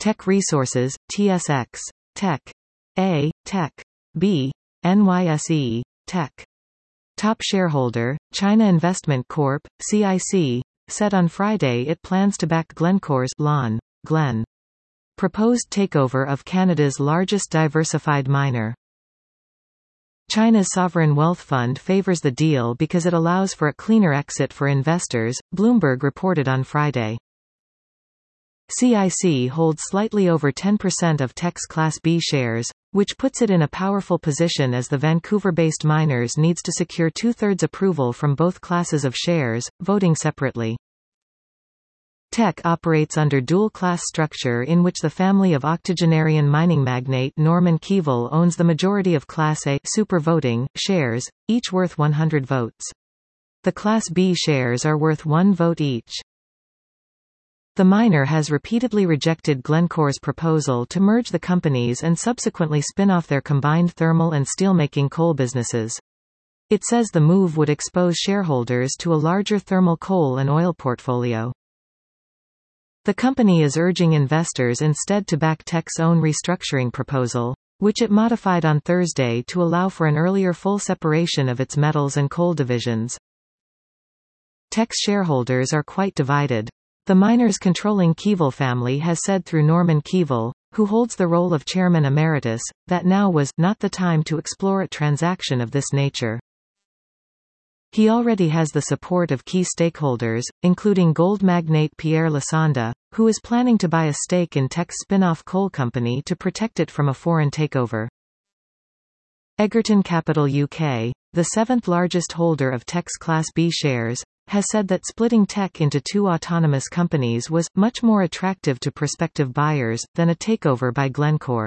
Teck Resources, TSX, Teck A, Teck B, NYSE, Teck. Top shareholder, China Investment Corp., CIC, said on Friday it plans to back Glencore's Lon Glen proposed takeover of Canada's largest diversified miner. China's sovereign wealth fund favors the deal because it allows for a cleaner exit for investors, Bloomberg reported on Friday. CIC holds slightly over 10% of Teck's Class B shares, which puts it in a powerful position as the Vancouver-based miners needs to secure two-thirds approval from both classes of shares, voting separately. Teck operates under dual-class structure in which the family of octogenarian mining magnate Norman Keevil owns the majority of Class A super voting shares, each worth 100 votes. The Class B shares are worth 1 vote each. The miner has repeatedly rejected Glencore's proposal to merge the companies and subsequently spin off their combined thermal and steelmaking coal businesses. It says the move would expose shareholders to a larger thermal coal and oil portfolio. The company is urging investors instead to back Teck's own restructuring proposal, which it modified on Thursday to allow for an earlier full separation of its metals and coal divisions. Teck's shareholders are quite divided. The miners controlling Keevil family has said through Norman Keevil, who holds the role of chairman emeritus, that now was not the time to explore a transaction of this nature. He already has the support of key stakeholders, including gold magnate Pierre Lassonde, who is planning to buy a stake in Teck's spin-off coal company to protect it from a foreign takeover. Egerton Capital UK, the seventh largest holder of Teck's Class B shares, has said that splitting Teck into two autonomous companies was much more attractive to prospective buyers than a takeover by Glencore.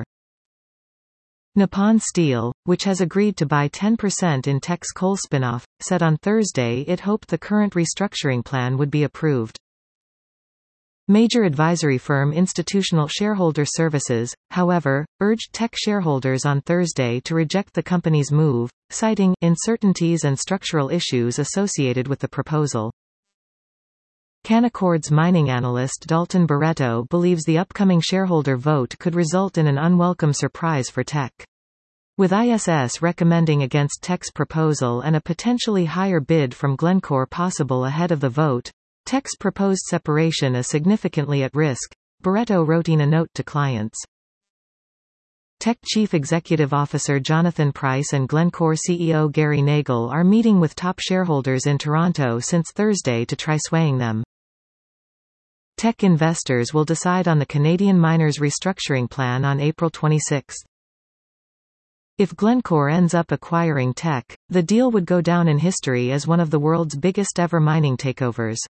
Nippon Steel, which has agreed to buy 10% in Teck's coal spinoff, said on Thursday it hoped the current restructuring plan would be approved. Major advisory firm Institutional Shareholder Services, however, urged Teck shareholders on Thursday to reject the company's move, citing uncertainties and structural issues associated with the proposal. Canaccord's mining analyst Dalton Barreto believes the upcoming shareholder vote could result in an unwelcome surprise for Teck. With ISS recommending against Teck's proposal and a potentially higher bid from Glencore possible ahead of the vote, Teck's proposed separation is significantly at risk, Barreto wrote in a note to clients. Teck Chief Executive Officer Jonathan Price and Glencore CEO Gary Nagle are meeting with top shareholders in Toronto since Thursday to try swaying them. Teck investors will decide on the Canadian miners' restructuring plan on April 26. If Glencore ends up acquiring Teck, the deal would go down in history as one of the world's biggest ever mining takeovers.